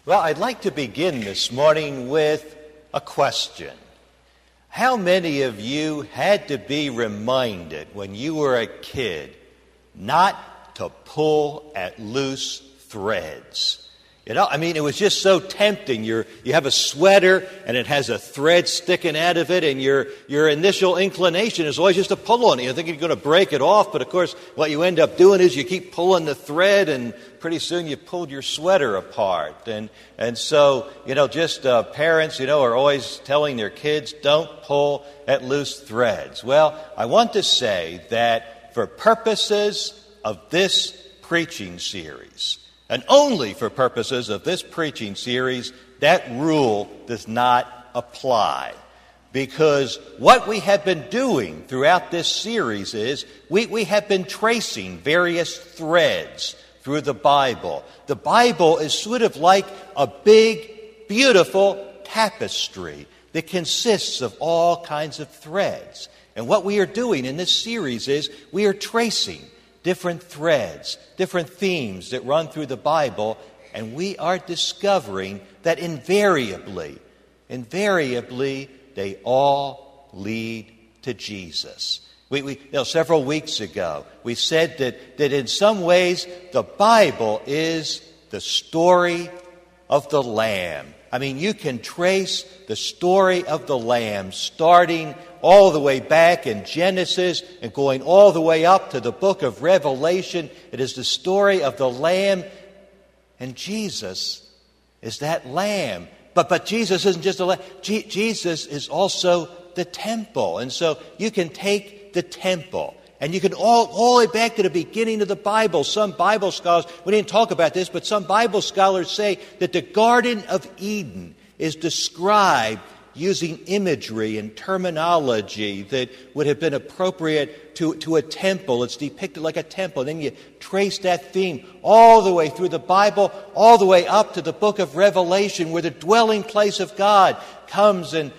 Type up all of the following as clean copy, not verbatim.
Well, I'd like to begin this morning with a question. How many of you had to be reminded when you were a kid not to pull at loose threads? It was just so tempting. You have a sweater and it has a thread sticking out of it, and your initial inclination is always just to pull on it. You think you're going to break it off, but of course what you end up doing is you keep pulling the thread, and pretty soon you pulled your sweater apart. And so, parents, are always telling their kids, don't pull at loose threads. Well, I want to say that for purposes of this preaching series, and only for purposes of this preaching series, that rule does not apply. Because what we have been doing throughout this series is we have been tracing various threads through the Bible. The Bible is sort of like a big, beautiful tapestry that consists of all kinds of threads. And what we are doing in this series is we are tracing different threads, different themes that run through the Bible, and we are discovering that invariably, they all lead to Jesus. Several weeks ago, we said that in some ways the Bible is the story of the Lamb. You can trace the story of the Lamb starting all the way back in Genesis and going all the way up to the book of Revelation. It is the story of the Lamb, and Jesus is that Lamb. But Jesus isn't just a Lamb. Jesus is also the temple. And so you can take the temple, and you can all the way back to the beginning of the Bible. Some Bible scholars, we didn't talk about this, but some Bible scholars say that the Garden of Eden is described using imagery and terminology that would have been appropriate to a temple. It's depicted like a temple. And then you trace that theme all the way through the Bible, all the way up to the book of Revelation, where the dwelling place of God comes and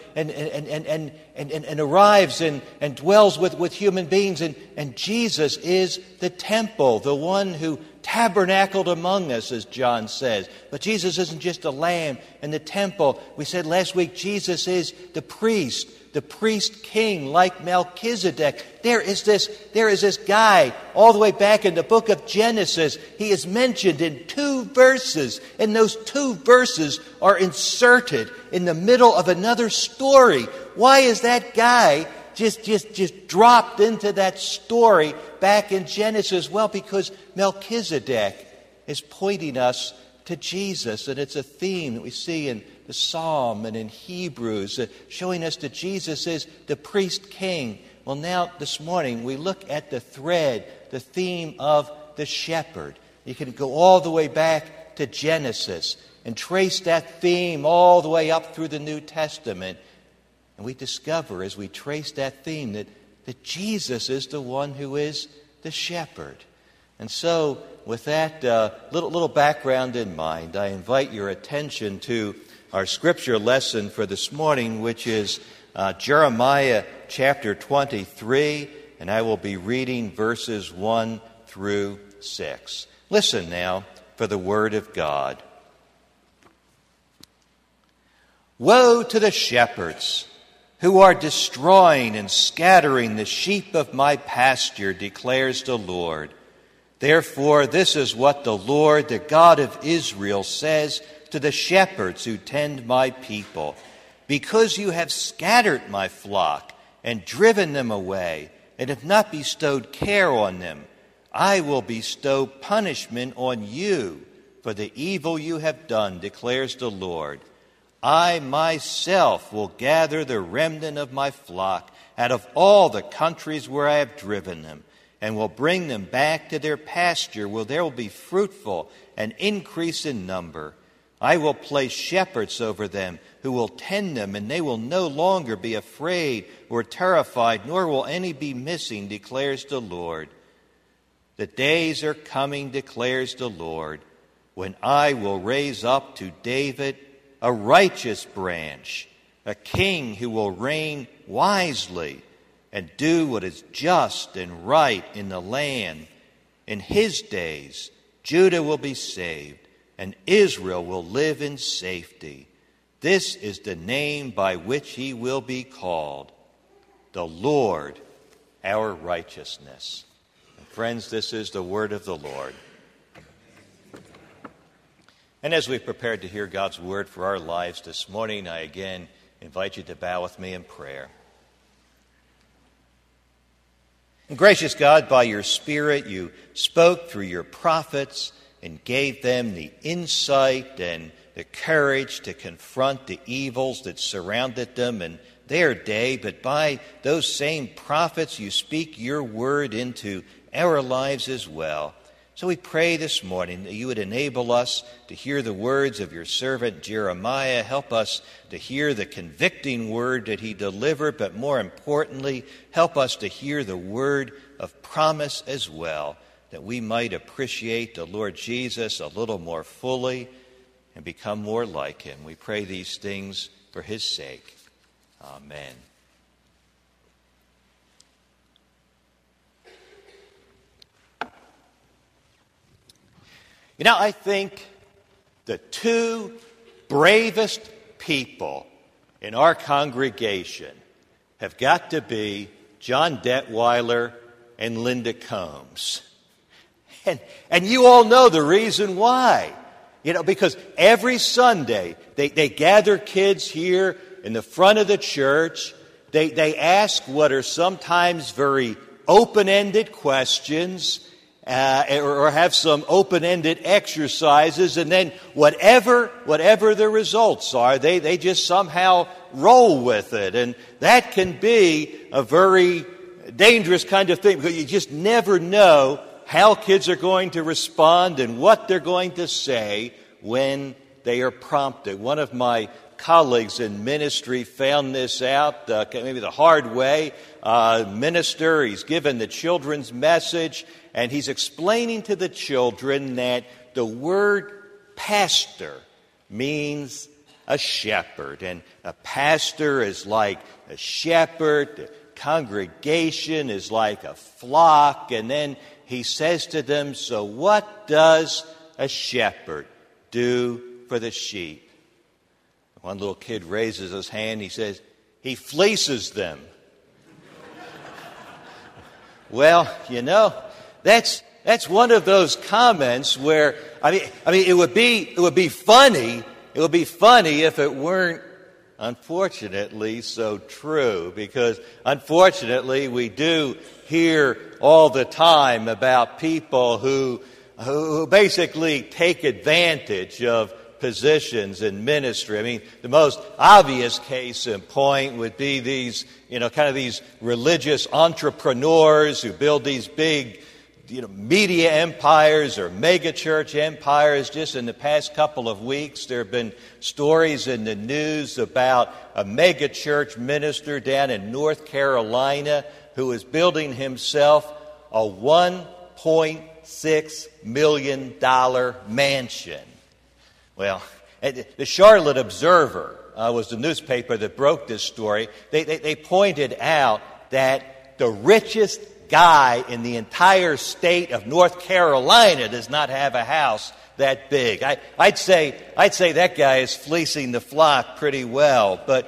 arrives and dwells with human beings. And Jesus is the temple, the one who tabernacled among us, as John says. But Jesus isn't just a lamb in the temple. We said last week Jesus is the priest king, like Melchizedek. There is this guy all the way back in the book of Genesis. He is mentioned in 2 verses, and those 2 verses are inserted in the middle of another story. Why is that guy just dropped into that story back in Genesis? Well, because Melchizedek is pointing us to Jesus, and it's a theme that we see in the Psalm and in Hebrews, showing us that Jesus is the priest king. Well, now this morning we look at the thread, the theme of the shepherd. You can go all the way back to Genesis and trace that theme all the way up through the New Testament. And we discover as we trace that theme that Jesus is the one who is the shepherd. And so with that little background in mind, I invite your attention to our scripture lesson for this morning, which is Jeremiah chapter 23, and I will be reading verses 1 through 6. Listen now for the word of God. Woe to the shepherds who are destroying and scattering the sheep of my pasture, declares the Lord. Therefore, this is what the Lord, the God of Israel, says to the shepherds who tend my people. Because you have scattered my flock and driven them away, and have not bestowed care on them, I will bestow punishment on you for the evil you have done, declares the Lord. I myself will gather the remnant of my flock out of all the countries where I have driven them, and will bring them back to their pasture, where there will be fruitful and increase in number. I will place shepherds over them who will tend them, and they will no longer be afraid or terrified, nor will any be missing, declares the Lord. The days are coming, declares the Lord, when I will raise up to David a righteous branch, a king who will reign wisely and do what is just and right in the land. In his days, Judah will be saved, and Israel will live in safety. This is the name by which he will be called, the Lord, our righteousness. And friends, this is the word of the Lord. And as we prepare to hear God's word for our lives this morning, I again invite you to bow with me in prayer. And gracious God, by your Spirit, you spoke through your prophets and gave them the insight and the courage to confront the evils that surrounded them in their day. But by those same prophets, you speak your word into our lives as well. So we pray this morning that you would enable us to hear the words of your servant Jeremiah. Help us to hear the convicting word that he delivered, but more importantly, help us to hear the word of promise as well, that we might appreciate the Lord Jesus a little more fully and become more like him. We pray these things for his sake. Amen. You know, I think the two bravest people in our congregation have got to be John Detweiler and Linda Combs. And you all know the reason why. You know, because every Sunday they gather kids here in the front of the church. They ask what are sometimes very open-ended questions, or have some open-ended exercises, and then whatever the results are, they just somehow roll with it. And that can be a very dangerous kind of thing, because you just never know how kids are going to respond and what they're going to say when they are prompted. One of my colleagues in ministry found this out, maybe the hard way. Minister, he's given the children's message, and he's explaining to the children that the word pastor means a shepherd. And a pastor is like a shepherd. The congregation is like a flock. And then he says to them, so what does a shepherd do for the sheep? One little kid raises his hand. He says, he fleeces them. Well, you know, that's one of those comments where I mean it would be funny. It would be funny if it weren't, unfortunately, so true, because unfortunately we do hear all the time about people who basically take advantage of positions in ministry. I mean, the most obvious case in point would be these, kind of these religious entrepreneurs who build these big, media empires or mega church empires. Just in the past couple of weeks, there have been stories in the news about a mega church minister down in North Carolina who is building himself a $1.6 million mansion. Well, the Charlotte Observer was the newspaper that broke this story. They pointed out that the richest guy in the entire state of North Carolina does not have a house that big. I'd say that guy is fleecing the flock pretty well. But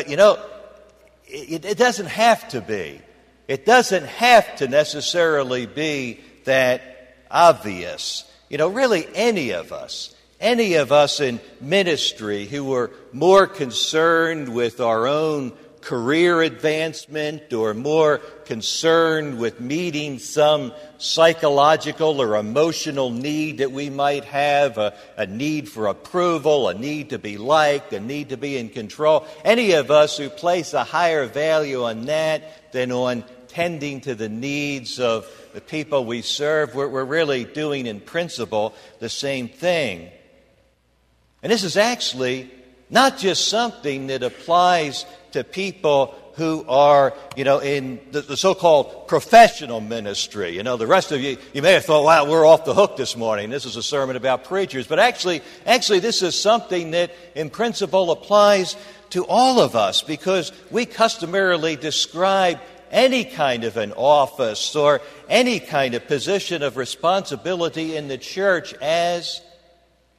it doesn't have to be. It doesn't have to necessarily be that obvious. Really any of us in ministry who are more concerned with our own career advancement or more concerned with meeting some psychological or emotional need that we might have, a need for approval, a need to be liked, a need to be in control. Any of us who place a higher value on that than on tending to the needs of the people we serve, we're really doing in principle the same thing. And this is actually not just something that applies to people who are, in the so-called professional ministry. The rest of you may have thought, wow, we're off the hook this morning. This is a sermon about preachers. But actually, this is something that in principle applies to all of us, because we customarily describe any kind of an office or any kind of position of responsibility in the church as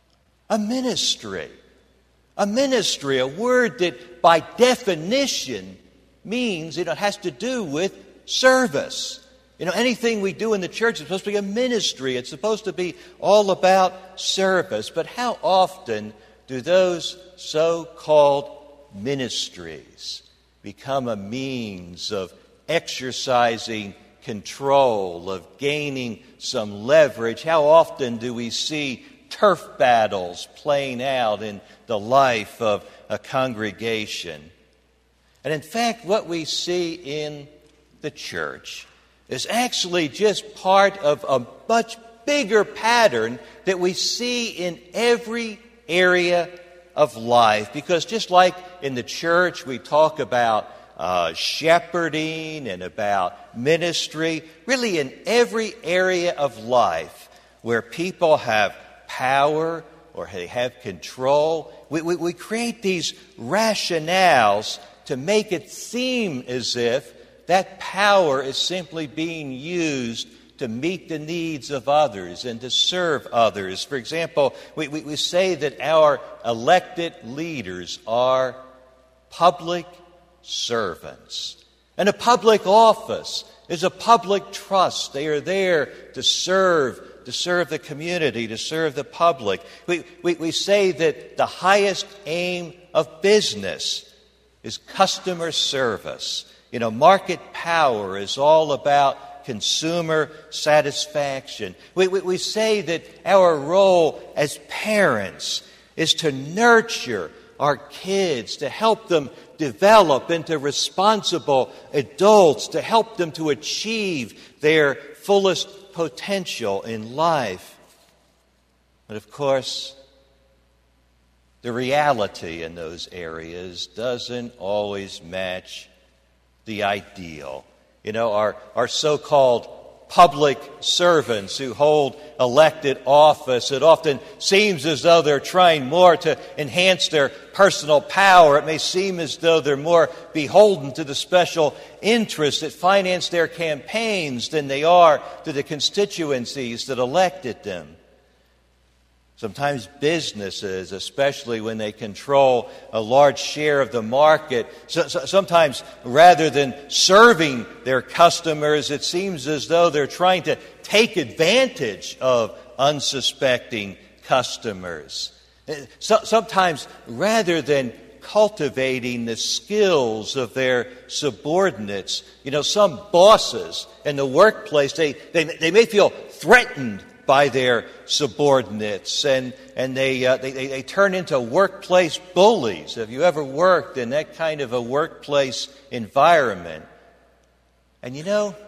A ministry. A ministry, a word that by definition means, it has to do with service. Anything we do in the church is supposed to be a ministry. It's supposed to be all about service. But how often do those so-called ministries become a means of exercising control, of gaining some leverage? How often do we see turf battles playing out in the life of a congregation? And in fact, what we see in the church is actually just part of a much bigger pattern that we see in every area of life. Because just like in the church we talk about shepherding and about ministry, really in every area of life where people have power or they have control, we create these rationales to make it seem as if that power is simply being used to meet the needs of others and to serve others. For example, we say that our elected leaders are public servants. And a public office is a public trust. They are there to serve the community, to serve the public. We say that the highest aim of business is customer service. Market power is all about consumer satisfaction. We say that our role as parents is to nurture our kids, to help them develop into responsible adults, to help them to achieve their fullest potential in life. But of course, the reality in those areas doesn't always match the ideal. Our so-called public servants who hold elected office, it often seems as though they're trying more to enhance their personal power. It may seem as though they're more beholden to the special interests that finance their campaigns than they are to the constituencies that elected them. Sometimes businesses, especially when they control a large share of the market, sometimes rather than serving their customers, it seems as though they're trying to take advantage of unsuspecting customers. Sometimes rather than cultivating the skills of their subordinates, some bosses in the workplace, they may feel threatened by their subordinates, and they turn into workplace bullies. Have you ever worked in that kind of a workplace environment? And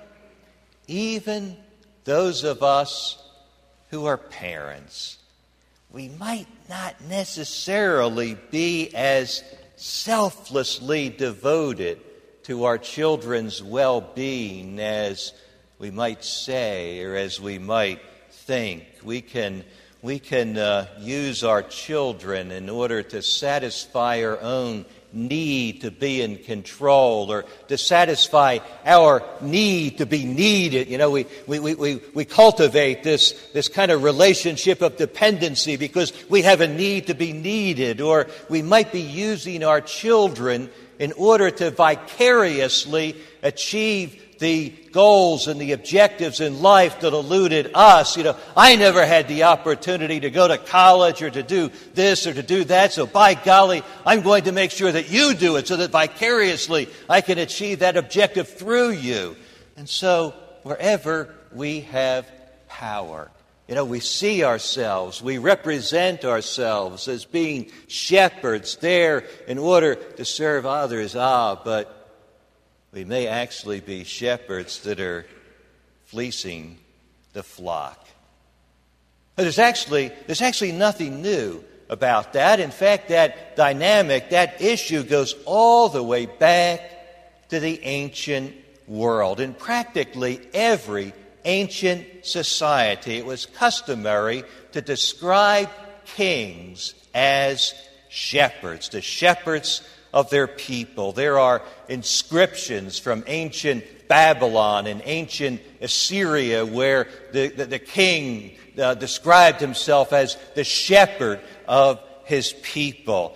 even those of us who are parents, we might not necessarily be as selflessly devoted to our children's well-being as we might say, or as we might think. We can use our children in order to satisfy our own need to be in control, or to satisfy our need to be needed. We cultivate this kind of relationship of dependency because we have a need to be needed, or we might be using our children in order to vicariously achieve the goals and the objectives in life that eluded us. I never had the opportunity to go to college or to do this or to do that, so by golly, I'm going to make sure that you do it so that vicariously I can achieve that objective through you. And so wherever we have power, we see ourselves, we represent ourselves as being shepherds there in order to serve others. But we may actually be shepherds that are fleecing the flock. There's actually nothing new about that. In fact, that dynamic, that issue goes all the way back to the ancient world. In practically every ancient society, it was customary to describe kings as shepherds, the shepherds of their people. There are inscriptions from ancient Babylon and ancient Assyria where the king described himself as the shepherd of his people.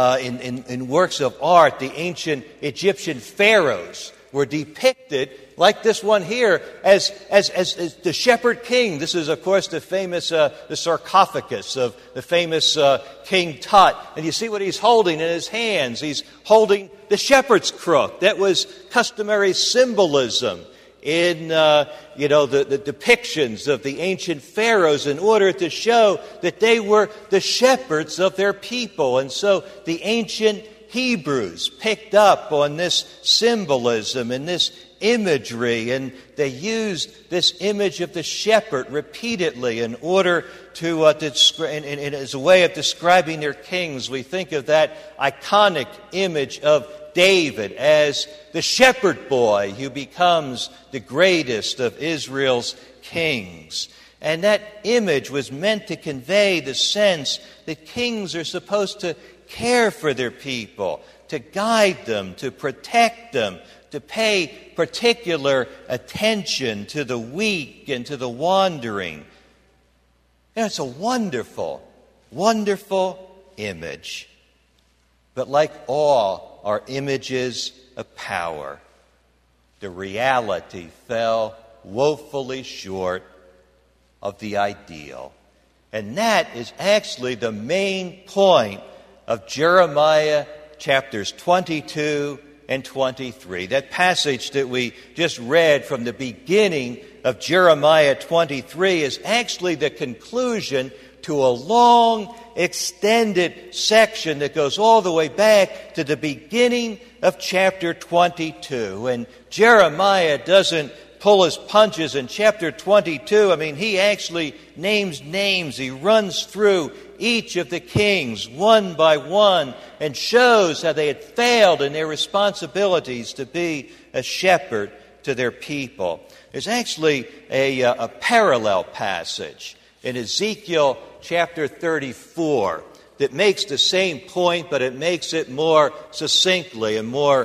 In works of art, the ancient Egyptian pharaohs were depicted, like this one here, as the shepherd king. This is, of course, the famous the sarcophagus of the famous King Tut. And you see what he's holding in his hands. He's holding the shepherd's crook. That was customary symbolism in the depictions of the ancient pharaohs in order to show that they were the shepherds of their people. And so the ancient Hebrews picked up on this symbolism and this imagery, and they used this image of the shepherd repeatedly in order to as a way of describing their kings. We think of that iconic image of David as the shepherd boy who becomes the greatest of Israel's kings. And that image was meant to convey the sense that kings are supposed to care for their people, to guide them, to protect them, to pay particular attention to the weak and to the wandering. And it's a wonderful, wonderful image. But like all our images of power, the reality fell woefully short of the ideal. And that is actually the main point of Jeremiah chapters 22 and 23. That passage that we just read from the beginning of Jeremiah 23 is actually the conclusion to a long, extended section that goes all the way back to the beginning of chapter 22. And Jeremiah doesn't pull his punches in chapter 22. I mean, he actually names names. He runs through each of the kings one by one and shows how they had failed in their responsibilities to be a shepherd to their people. There's actually a parallel passage in Ezekiel chapter 34 that makes the same point, but it makes it more succinctly and more,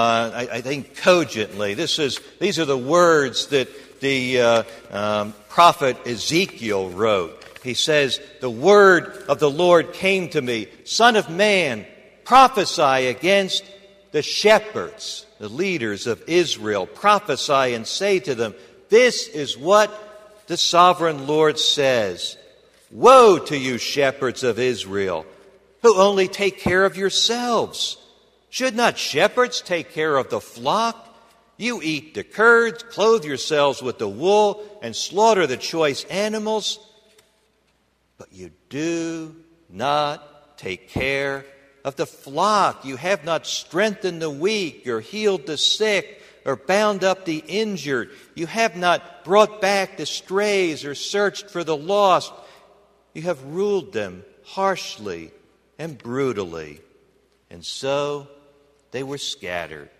I think, cogently. These are the words that the prophet Ezekiel wrote. He says, "The word of the Lord came to me, Son of man, prophesy against the shepherds, the leaders of Israel. Prophesy and say to them, this is what the sovereign Lord says. Woe to you, shepherds of Israel, who only take care of yourselves. Should not shepherds take care of the flock? You eat the curds, clothe yourselves with the wool, and slaughter the choice animals. But you do not take care of the flock. You have not strengthened the weak, or healed the sick, or bound up the injured. You have not brought back the strays, or searched for the lost. You have ruled them harshly and brutally. And so they were scattered,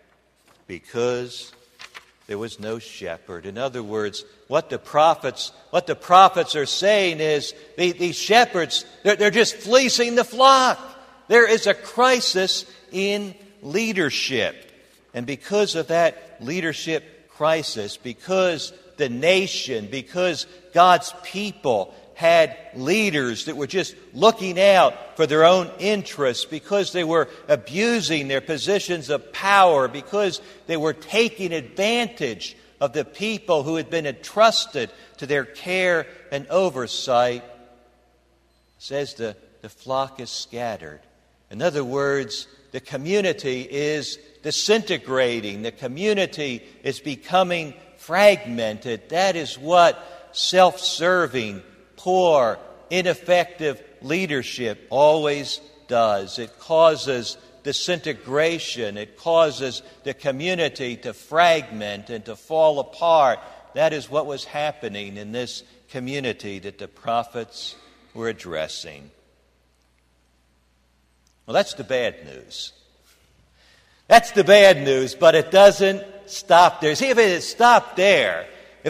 because there was no shepherd." In other words, what the prophets are saying is these shepherds, they're just fleecing the flock. There is a crisis in leadership. And because of that leadership crisis, because the nation, because God's people had leaders that were just looking out for their own interests, because they were abusing their positions of power, because they were taking advantage of the people who had been entrusted to their care and oversight, it says the flock is scattered. In other words, the community is disintegrating. The community is becoming fragmented. That is what self-serving, poor, ineffective leadership always does. It causes disintegration. It causes the community to fragment and to fall apart. That is what was happening in this community that the prophets were addressing. Well, that's the bad news. That's the bad news, but it doesn't stop there. See, if it had stopped there,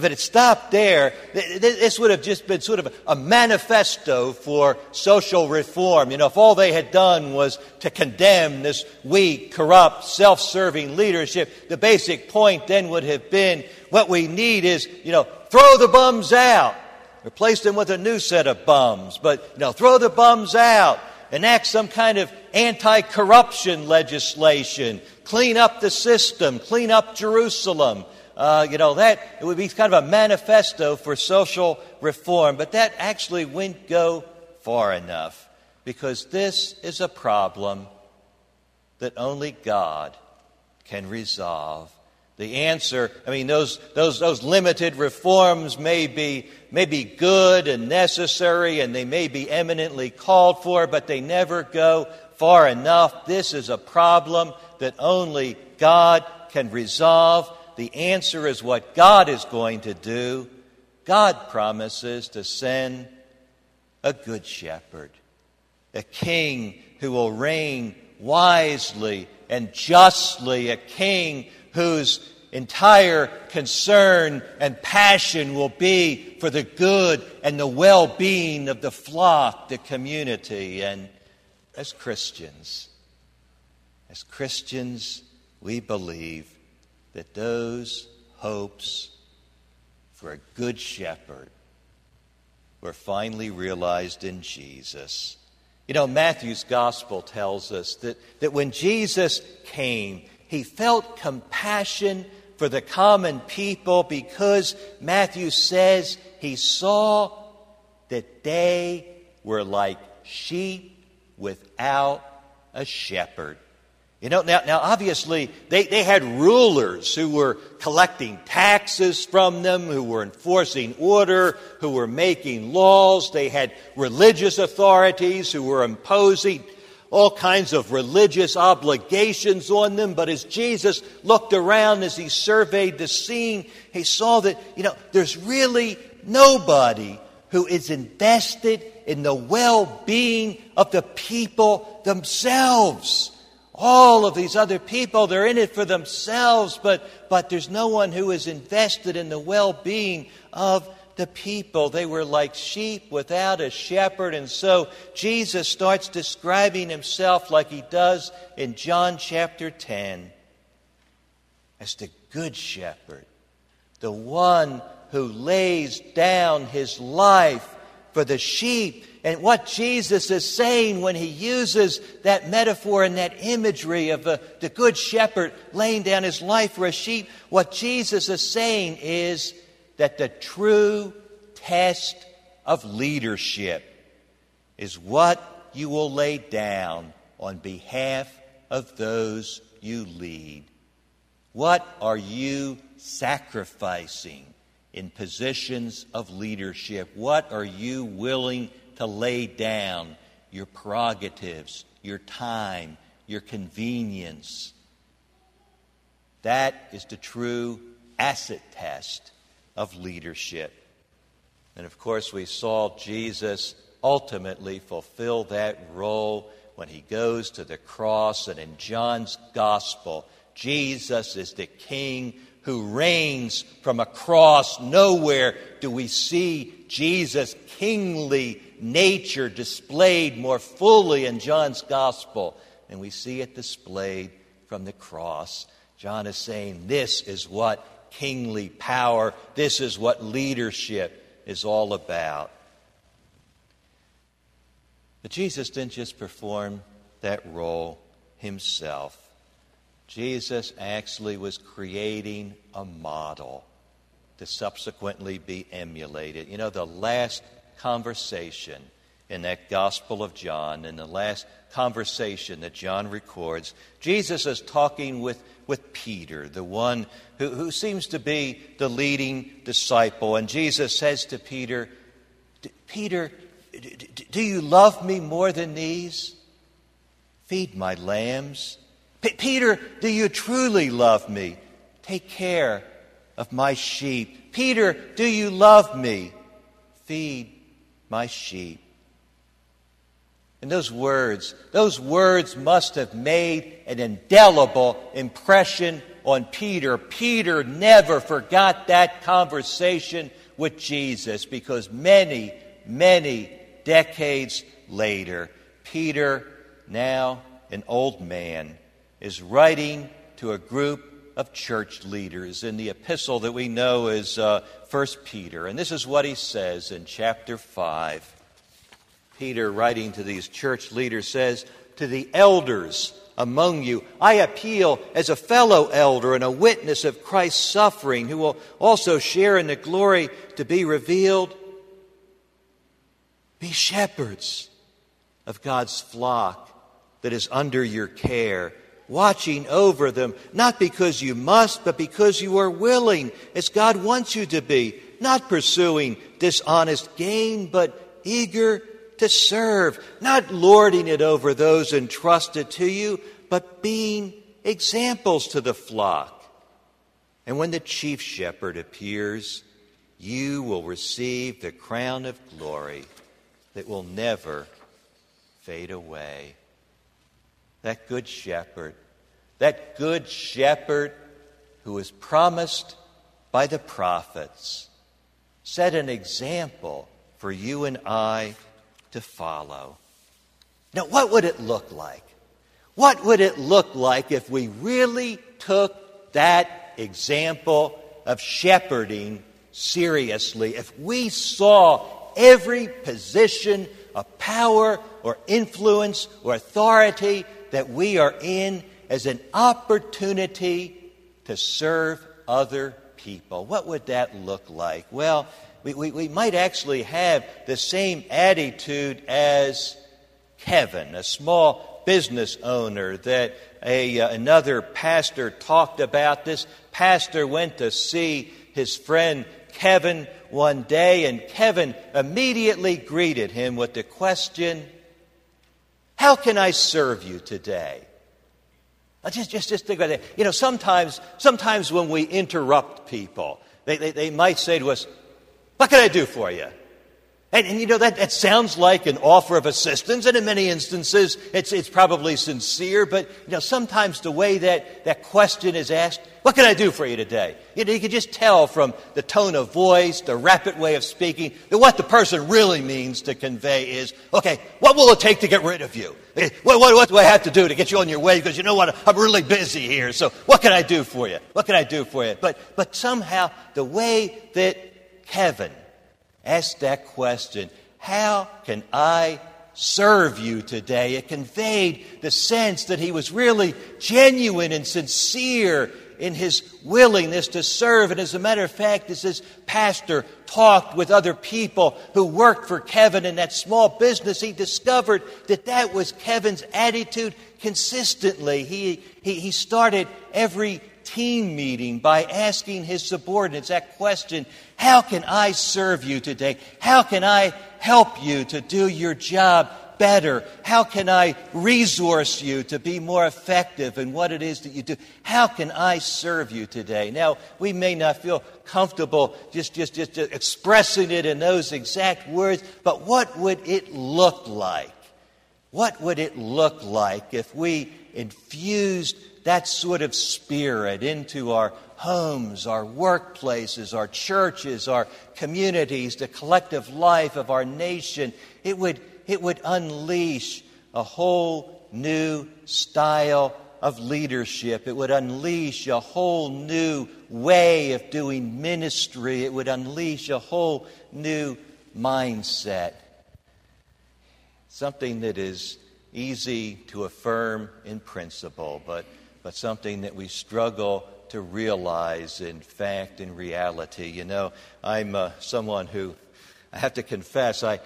this would have just been sort of a manifesto for social reform. If all they had done was to condemn this weak, corrupt, self-serving leadership, the basic point then would have been, what we need is, throw the bums out. Replace them with a new set of bums. But, throw the bums out. Enact some kind of anti-corruption legislation. Clean up the system. Clean up Jerusalem. That it would be kind of a manifesto for social reform. But that actually wouldn't go far enough. Because this is a problem that only God can resolve. The answer, those limited reforms may be good and necessary, and they may be eminently called for, but they never go far enough. This is a problem that only God can resolve. The answer is what God is going to do. God promises to send a good shepherd, a king who will reign wisely and justly, a king whose entire concern and passion will be for the good and the well-being of the flock, the community. And as Christians, we believe that those hopes for a good shepherd were finally realized in Jesus. Matthew's gospel tells us that when Jesus came, he felt compassion for the common people because Matthew says he saw that they were like sheep without a shepherd. Now obviously they had rulers who were collecting taxes from them, who were enforcing order, who were making laws. They had religious authorities who were imposing all kinds of religious obligations on them. But as Jesus looked around, as he surveyed the scene, he saw that, there's really nobody who is invested in the well-being of the people themselves. All of these other people, they're in it for themselves, but there's no one who is invested in the well-being of the people. They were like sheep without a shepherd. And so Jesus starts describing himself like he does in John chapter 10 as the good shepherd, the one who lays down his life for the sheep. And what Jesus is saying when he uses that metaphor and that imagery of the good shepherd laying down his life for a sheep, what Jesus is saying is that the true test of leadership is what you will lay down on behalf of those you lead. What are you sacrificing in positions of leadership? What are you willing to lay down? Your prerogatives, your time, your convenience. That is the true asset test of leadership. And of course, we saw Jesus ultimately fulfill that role when he goes to the cross. And in John's gospel, Jesus is the King who reigns from a cross. Nowhere do we see Jesus' kingly nature displayed more fully in John's gospel, and we see it displayed from the cross. John is saying this is what kingly power, this is what leadership is all about. But Jesus didn't just perform that role himself. Jesus actually was creating a model to subsequently be emulated. The last conversation in that Gospel of John, in the last conversation that John records, Jesus is talking with Peter, the one who seems to be the leading disciple. And Jesus says to Peter, Peter, do you love me more than these? Feed my lambs. Peter, do you truly love me? Take care of my sheep. Peter, do you love me? Feed my sheep. And those words must have made an indelible impression on Peter. Peter never forgot that conversation with Jesus, because many, many decades later, Peter, now an old man, is writing to a group of church leaders in the epistle that we know as 1 Peter. And this is what he says in chapter 5. Peter, writing to these church leaders, says, "To the elders among you, I appeal as a fellow elder and a witness of Christ's suffering, who will also share in the glory to be revealed. Be shepherds of God's flock that is under your care, watching over them, not because you must, but because you are willing, as God wants you to be, not pursuing dishonest gain, but eager to serve, not lording it over those entrusted to you, but being examples to the flock. And when the chief shepherd appears, you will receive the crown of glory that will never fade away." That good shepherd who was promised by the prophets, set an example for you and I to follow. Now, what would it look like? What would it look like if we really took that example of shepherding seriously? If we saw every position of power or influence or authority that we are in as an opportunity to serve other people. What would that look like? Well, we might actually have the same attitude as Kevin, a small business owner that another pastor talked about. This pastor went to see his friend Kevin one day, and Kevin immediately greeted him with the question, "How can I serve you today?" Just think about that. Sometimes when we interrupt people, they might say to us, "What can I do for you?" And that sounds like an offer of assistance, and in many instances it's probably sincere, but sometimes the way that question is asked, "What can I do for you today?" You can just tell from the tone of voice, the rapid way of speaking, that what the person really means to convey is, "Okay, what will it take to get rid of you? What do I have to do to get you on your way? Because you know what, I'm really busy here, so what can I do for you? What can I do for you?" But somehow the way that Kevin asked that question, "How can I serve you today?" it conveyed the sense that he was really genuine and sincere in his willingness to serve. And as a matter of fact, as this pastor talked with other people who worked for Kevin in that small business, he discovered that was Kevin's attitude consistently. He started every team meeting by asking his subordinates that question, "How can I serve you today? How can I help you to do your job better? How can I resource you to be more effective in what it is that you do? How can I serve you today?" Now, we may not feel comfortable just expressing it in those exact words, but what would it look like? What would it look like if we infused that sort of spirit into our homes, our workplaces, our churches, our communities, the collective life of our nation? It would unleash a whole new style of leadership. It would unleash a whole new way of doing ministry. It would unleash a whole new mindset. Something that is easy to affirm in principle, but something that we struggle to realize in fact, in reality. I'm someone who, I have to confess, I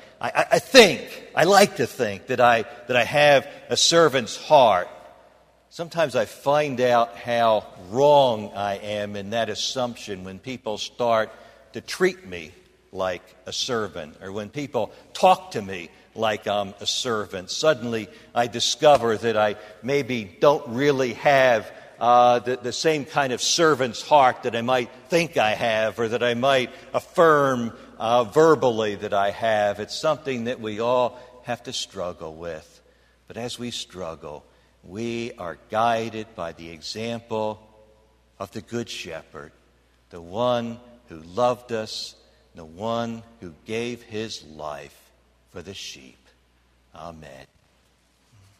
like to think that I have a servant's heart. Sometimes I find out how wrong I am in that assumption when people start to treat me like a servant, or when people talk to me like I'm a servant. Suddenly I discover that I maybe don't really have the same kind of servant's heart that I might think I have, or that I might affirm verbally that I have. It's something that we all have to struggle with. But as we struggle, we are guided by the example of the Good Shepherd, the one who loved us, the one who gave his life for the sheep. Amen.